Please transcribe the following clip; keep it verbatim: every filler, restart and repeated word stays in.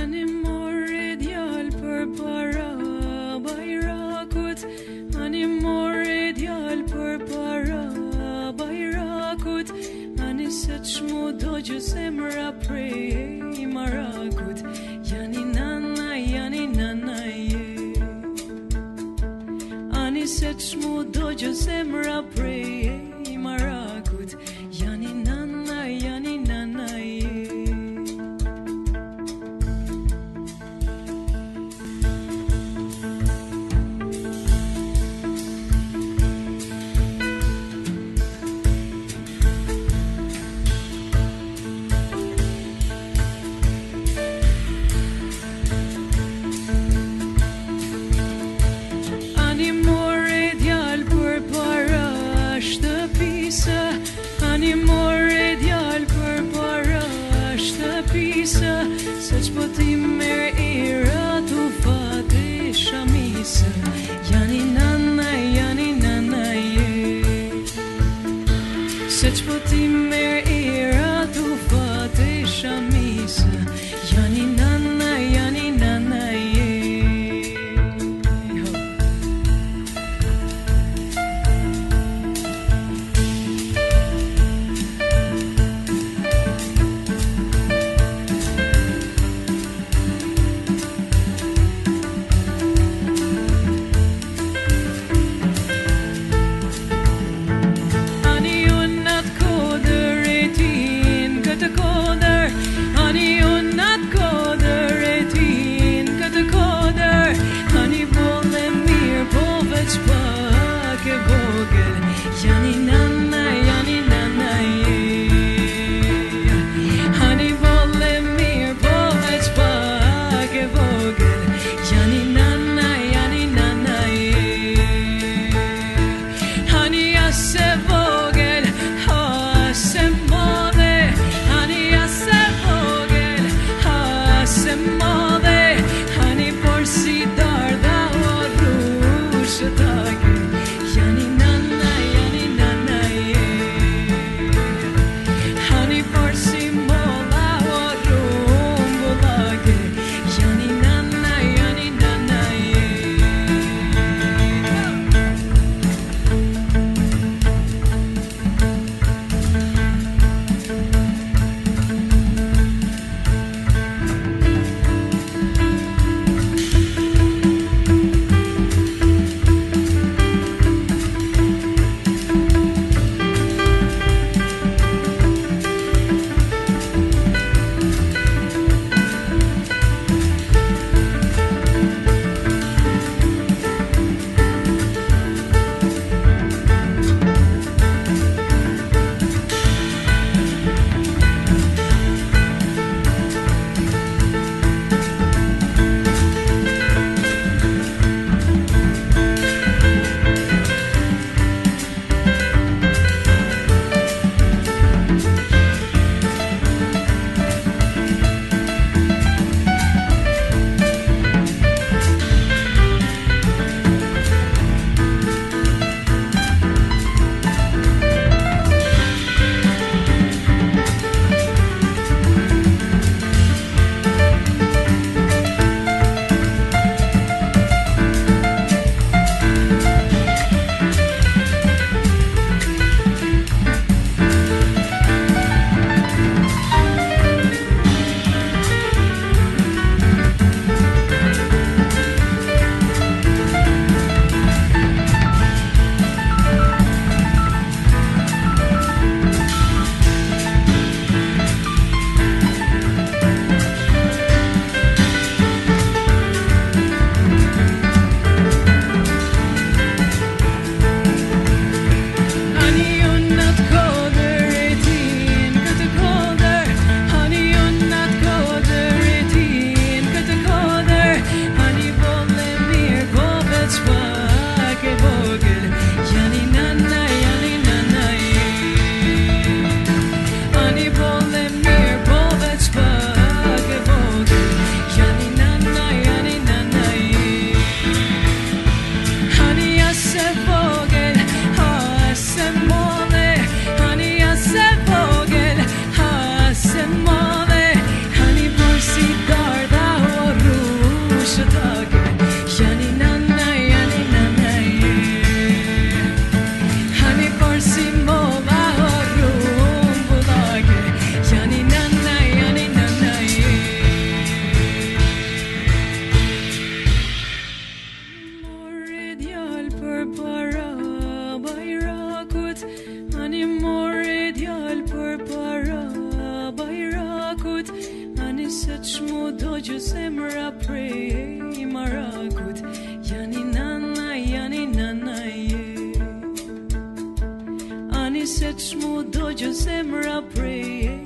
Ani more djal për para bajrakut, ani more djal për para bajrakut, ani se çmu do gjë semra prej marakut, jani nana, jani nana je. Ani se çmu do gjë semra prej marakut, jani nana, jani nana je. Ani more djal për para shtëpisë, se që po ti merë ira tu fate shamisë, jani nana, jani nana je. Se që po ti merë ira tu fate shamisë, jani nana, jani nana je. Ani unë atë kodë dojo semra pray marakut yani nana yani nana ye ani sechmo dojo semra pray